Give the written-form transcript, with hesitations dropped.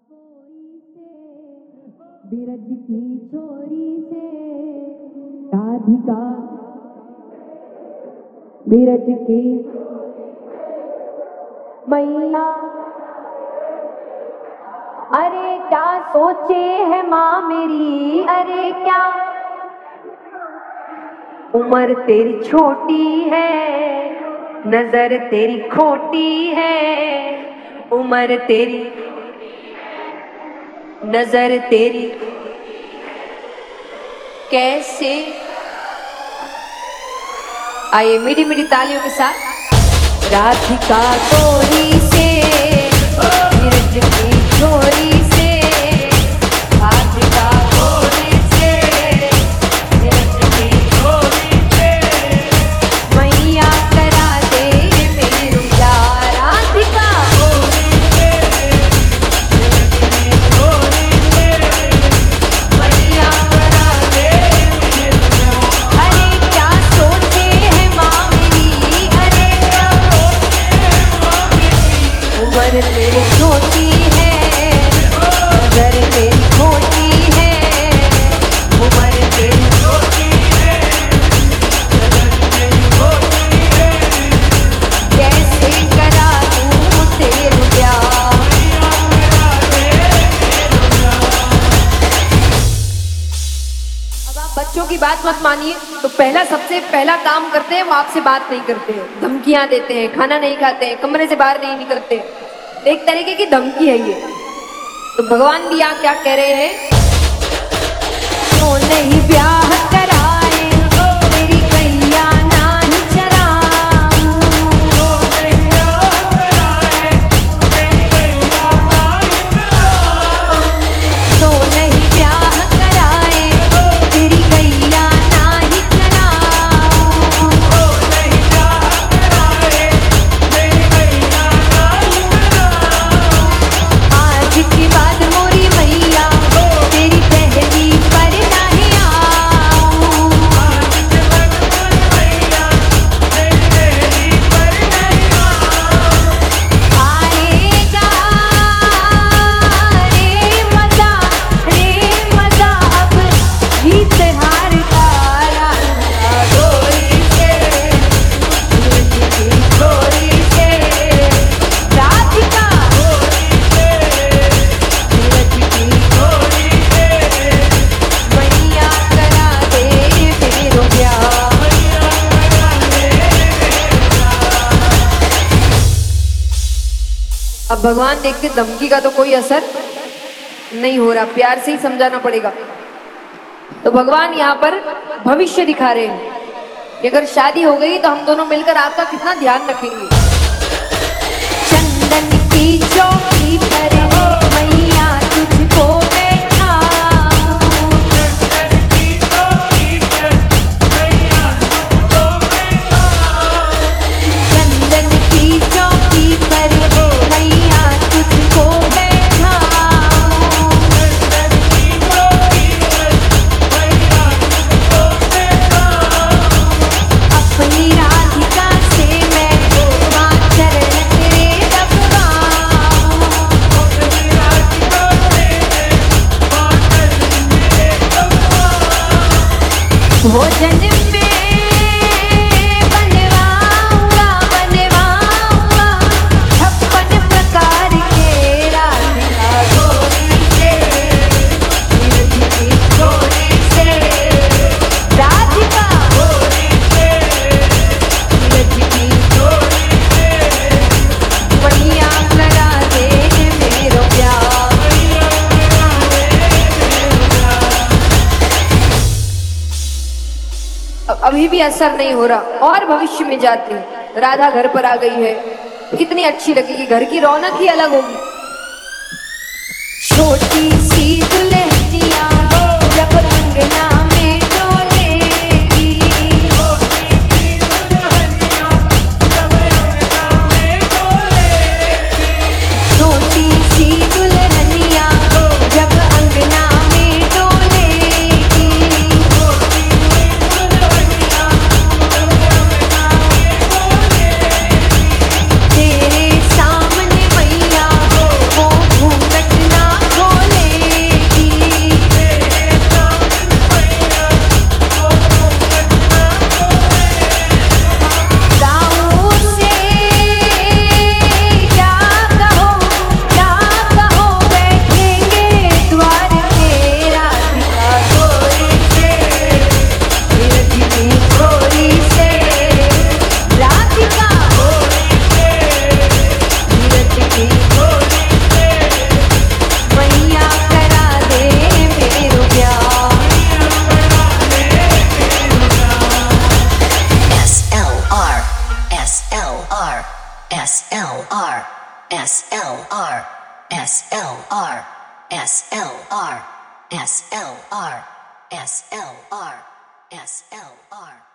बिरज की छोरी से राधिका, बिरज की मैया। अरे क्या सोचे है माँ मेरी, अरे क्या उम्र तेरी छोटी है, नजर तेरी खोटी है। उम्र तेरी, नजर तेरी कैसे। आइए मीठी मीठी तालियों के साथ। राधिका गोरी से, बिरज की छोरी से, राधिका गोरी से, बिरज की छोरी से, मैया करा दे मेरी प्यार। राधिका गोरी से, बिरज की छोरी से, मैया करा दे मेरी प्यार। अरे क्या सोचे है माँ मेरी, अरे क्या उम्र तेरी छोटी है, नजर तेरी खोटी है। उम्र तेरी छोटी है, नजर तेरी खोटी है। कैसे करा दूँ तेरे प्यार। अब आप बच्चों की बात मत मानिए, तो सबसे पहला काम करते हैं वो आपसे बात नहीं करते हैं, धमकियां देते हैं, खाना नहीं खाते हैं, कमरे से बाहर नहीं निकलते। एक तरीके की धमकी है ये। तो भगवान भी यहाँ क्या कह रहे हैं, क्यों नहीं ब्याह कराए तेरी कैया नानी चराऊं। क्यों नहीं ब्याह कराए तेरी कैया नानी चराऊं। आज के बाद मोरी मैया तेरी पहली पर नहीं आऊं। आएगा रे मजा अब गीत हार का। राधिका गोरी से, बिरज की छोरी से, राधिका गोरी से, बिरज की छोरी से, मैया करा दे मेरो प्यार। अब भगवान देखते धमकी का तो कोई असर नहीं हो रहा, प्यार से ही समझाना पड़ेगा। तो भगवान यहाँ पर भविष्य दिखा रहे हैं कि अगर शादी हो गई तो हम दोनों मिलकर आपका कितना ध्यान रखेंगे। चंदन की चौकी पर मैया तुझको बैठाऊं। चंदन की चौकी पर मैया तुझको बैठाऊं। अपनी राधिका से मैं माँ चरण तेरे दबवाऊं। भोजन में बनवाऊंगा 56 प्रकार के। राधिका गोरी से, बिरज की छोरी से, राधिका गोरी से, बिरज की छोरी से, मैया करा दे मेरो प्यार। अभी भी असर नहीं हो रहा और भविष्य में जाते हैं। राधा घर पर आ गई है, कितनी अच्छी लगेगी, घर की रौनक ही अलग होगी। छोटी सी दुल्हनिया जब अंगना में डोलेगी। छोटी सी दुल्हनिया जब अंगना में डोलेगी। तेरे सामने मैया वो घूंघट ना SLR, SLR, SLR, SLR, SLR, SLR, SLR, SLR.